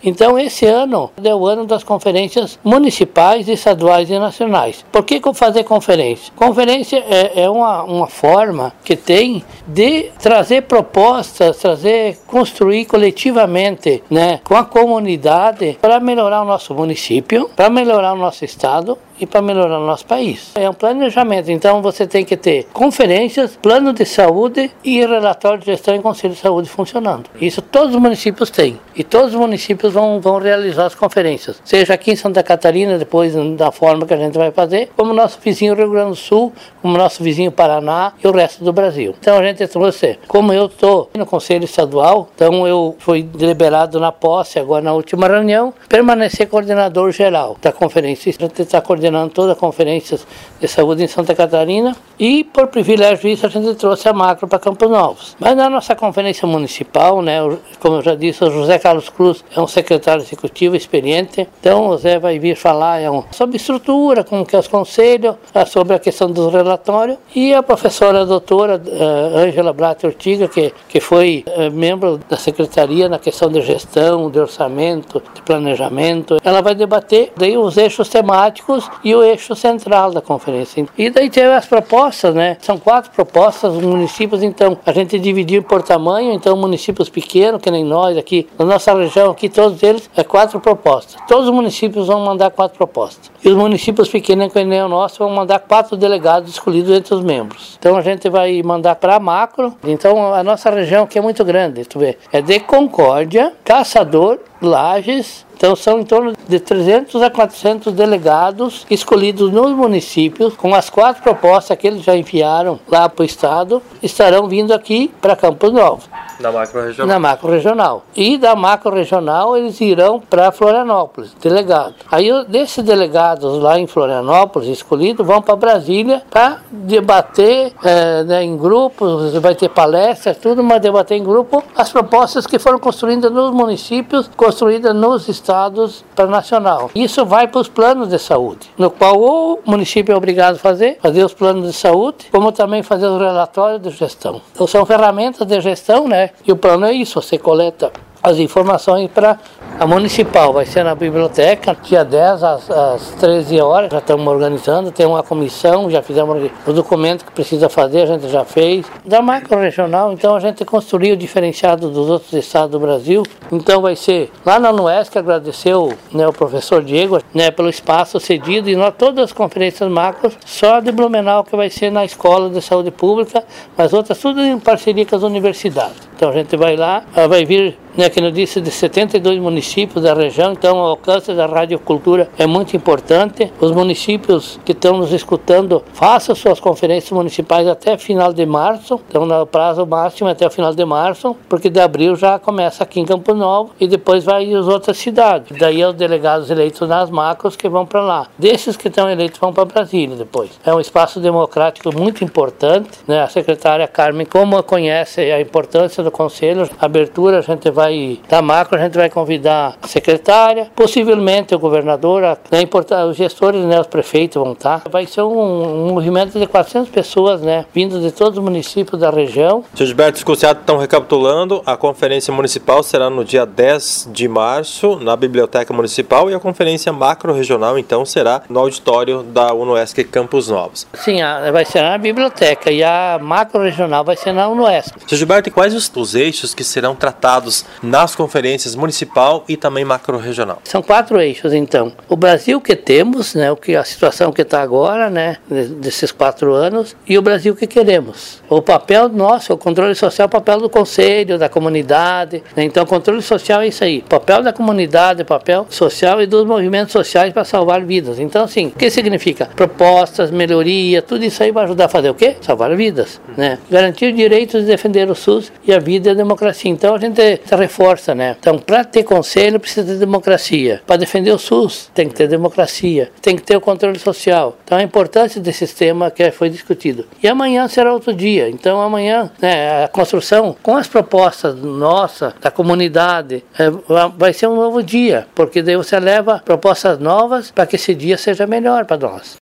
Então esse ano é o ano das conferências municipais, estaduais e nacionais. Por que fazer conferência? Conferência é uma forma que tem de trazer propostas, construir coletivamente, né, com a comunidade para melhorar o nosso município, para melhorar o nosso estado e para melhorar o nosso país. É um planejamento, então você tem que ter conferências, plano de saúde e relatório de gestão e conselho de saúde funcionando. Isso todos os municípios têm e todos os municípios vão realizar as conferências, seja aqui em Santa Catarina, depois da forma que a gente vai fazer, como nosso vizinho Rio Grande do Sul, como nosso vizinho Paraná e o resto do Brasil. Então a gente trouxe, como eu estou no Conselho Estadual, então eu fui deliberado na posse, agora na última reunião, permanecer coordenador geral da conferência. A gente está coordenando todas as conferências de saúde em Santa Catarina e por privilégio isso a gente trouxe a macro para Campos Novos. Mas na nossa conferência municipal, né, como eu já disse, o José Carlos Cruz é um secretário executivo experiente, então o Zé vai vir falar sobre estrutura, como que é os conselhos, sobre a questão dos relatórios, e a professora doutora Ângela Blatt Ortiga, que foi membro da secretaria na questão de gestão, de orçamento, de planejamento, ela vai debater daí os eixos temáticos e o eixo central da conferência. E daí teve as propostas, né? São 4 propostas, os municípios, então, a gente dividiu por tamanho, então municípios pequenos, que nem nós aqui, na nossa região aqui, todos eles, 4 propostas. Todos os municípios vão mandar 4 propostas. E os municípios pequenos, que nem o nosso, vão mandar 4 delegados escolhidos entre os membros. Então a gente vai mandar para a macro, então a nossa região aqui é muito grande, tu vê, é de Concórdia, Caçador, Lages. Então são em torno de 300 a 400 delegados escolhidos nos municípios, com as 4 propostas que eles já enviaram lá para o estado, estarão vindo aqui para Campos Novos. Na macro-regional. Na macro-regional. E da macro-regional eles irão para Florianópolis, delegados. Aí desses delegados lá em Florianópolis, escolhidos, vão para Brasília para debater né, em grupos, vai ter palestras, tudo, mas debater em grupo as propostas que foram construídas nos municípios, construídas nos estados para nacional. Isso vai para os planos de saúde, no qual o município é obrigado a fazer os planos de saúde, como também fazer os relatórios de gestão. Então são ferramentas de gestão, né? E o plano é isso, você coleta as informações para a municipal, vai ser na biblioteca, dia 10 às 13 horas, já estamos organizando, tem uma comissão, já fizemos o documento que precisa fazer, a gente já fez. Da macro-regional, então a gente construiu o diferenciado dos outros estados do Brasil, então vai ser lá na UNESC, agradeceu, né, o professor Diego, né, pelo espaço cedido, e nós todas as conferências macros, só de Blumenau que vai ser na Escola de Saúde Pública, mas outras tudo em parceria com as universidades. Então a gente vai lá, vai vir, né, que eu disse, de 72 municípios da região, então o alcance da radiocultura é muito importante. Os municípios que estão nos escutando, façam suas conferências municipais até final de março, então no prazo máximo até o final de março, porque de abril já começa aqui em Campo Novo e depois vai as outras cidades. Daí os delegados eleitos nas macros que vão para lá. Desses que estão eleitos vão para Brasília depois. É um espaço democrático muito importante, né? A secretária Carmen, como conhece a importância do conselho, a abertura a gente vai, da macro a gente vai convidar a secretária, possivelmente o governador, os gestores, né, os prefeitos vão estar. Vai ser um movimento de 400 pessoas, né, vindo de todos os municípios da região. Sr. Gilberto Escuciato, então recapitulando, a conferência municipal será no dia 10 de março, na Biblioteca Municipal, e a conferência macro-regional, então, será no auditório da UNOESC Campos Novos. Sim, vai ser na biblioteca, e a macro-regional vai ser na UNOESC. Sr. Gilberto, e quais os eixos que serão tratados nas conferências municipal e também macro-regional? São 4 eixos, então. O Brasil que temos, né, a situação que está agora, né, desses 4 anos, e o Brasil que queremos. O papel nosso, o controle social, o papel do conselho, da comunidade, né? Então o controle social é isso aí, o papel da comunidade, o papel social e dos movimentos sociais para salvar vidas. Então, assim, o que significa? Propostas, melhoria, tudo isso aí vai ajudar a fazer o quê? Salvar vidas, né? Garantir direitos e defender o SUS e a vida e a democracia. Então a gente se reforça, né? Então, para ter conselho precisa de democracia. Para defender o SUS tem que ter democracia, tem que ter o controle social. Então a importância desse sistema que foi discutido. E amanhã será outro dia. Então amanhã, né, a construção com as propostas nossas, da comunidade, vai ser um novo dia, porque daí você leva propostas novas para que esse dia seja melhor para nós.